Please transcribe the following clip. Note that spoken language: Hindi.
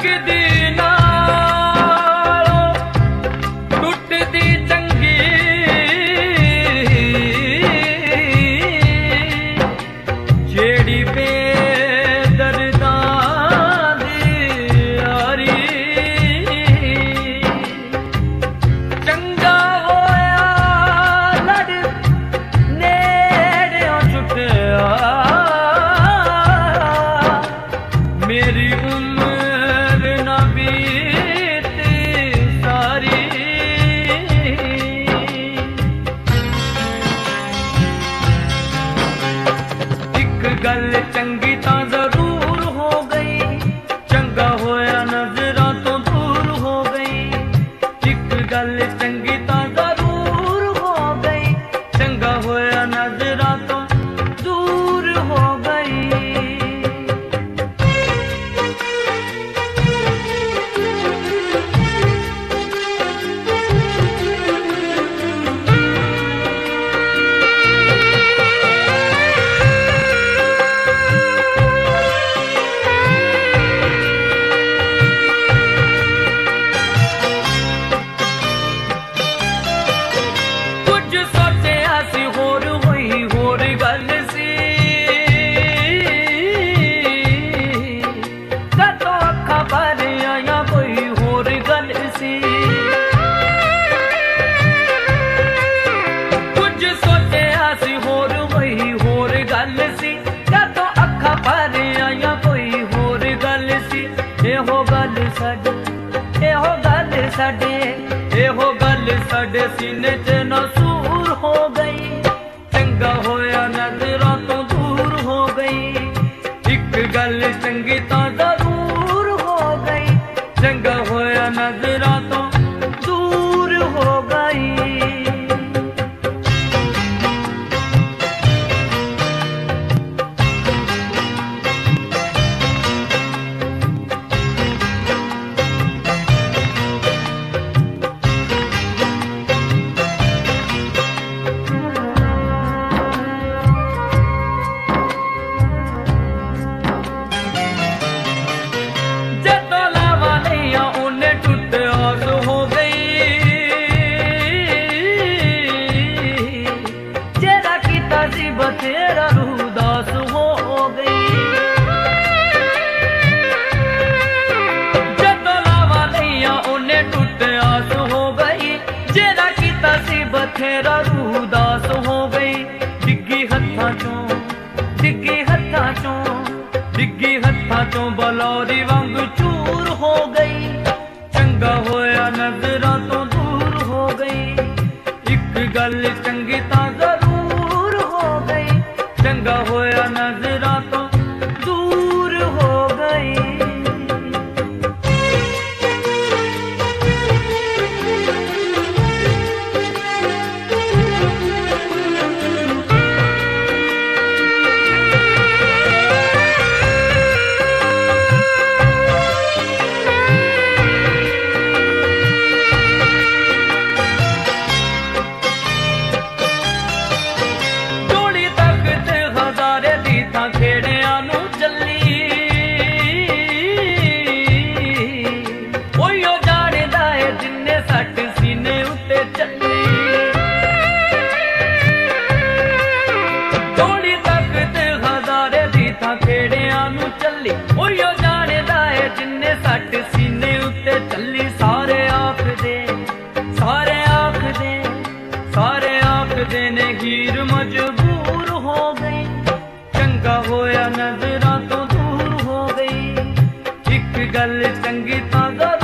लगदी नालों टुटदी चंगी जेड़ी बेदर्दां दी यारी चंगा होया लड़ नेड़ेओं छुटिया मेरी उम्र ना बीती सारी एक गल चंगी तां जरूर हो गई चंगा होया नजरां तो दूर हो गई एक गल चंगी तां जरूर हो गई चंगा होया नजरां तो दूर हो गई कुछ सोचिया सी होर वही होर गल सी कदों अखा भर आया कोई होर गल सी एहो गल साडे सीने च नसूर हो गई चंगा होया नजरां तो दूर हो गई एक गल चंगी तां जरूर हो गई चंगा होया नजरां तो दूर हो गई बथेरा उदास हो गई जदों लावा लईया उन्हें टुट आस हो गई जेरा कीता सी बथेरा उदास हो गई डिग्गी हत्थां चों बलौरी वांग चूर हो गई चंगा होया नजरां तो दूर हो गई एक गल चंगी तां जरूर हो गई चंगा होया नजरां तो दूर हो गई ओयो जानेदा है जिन्ने सट सीने उत्ते चली सारे आखदे ने हीर मजबूर हो गई चंगा होया नजरां तो दूर हो गई एक गल चंगी तां